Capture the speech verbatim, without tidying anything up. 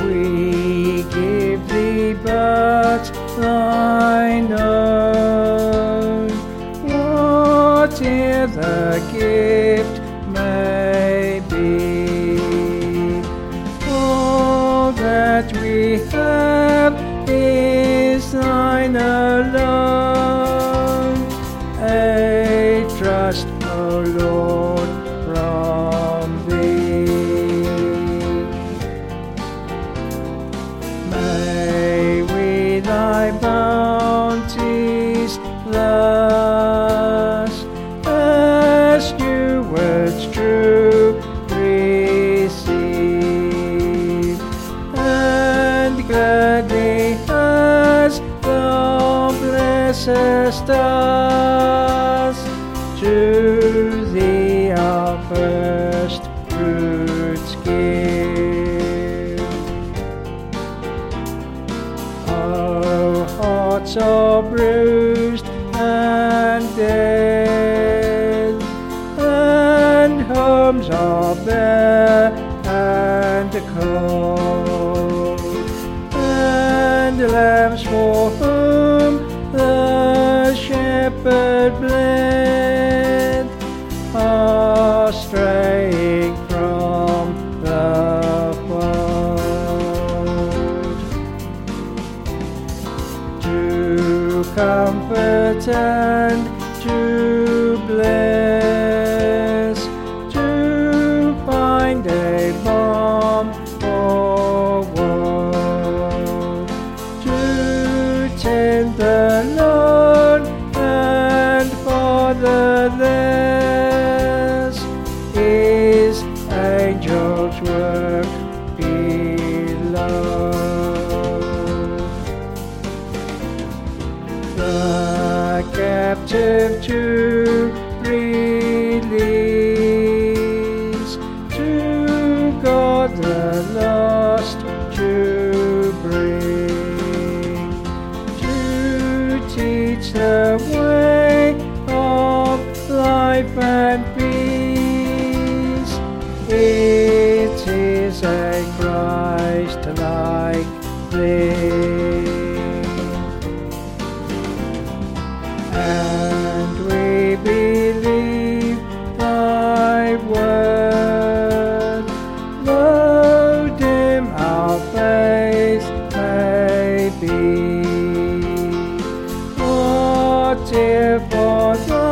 we give thee but thine own, whate'er the gift may be. All that we have is thine alone, a trust, O Lord, from thee. May we thy bounties thus, as stewards true, receive, and gladly as thou blessest us, to thee our first fruits give. Our hearts are bruised and dead, and homes are bare and cold, and lambs for whom the shepherd bled are straying from the fold. To comfort and to bless, to find a balm for woe, to tend the lone and fatherless, is angels' work below. The captive to release, to God the lost to bring, to teach the way of life and peace. It is a Christ-like thing. And we believe thy word, though dim our faith may be. Whatever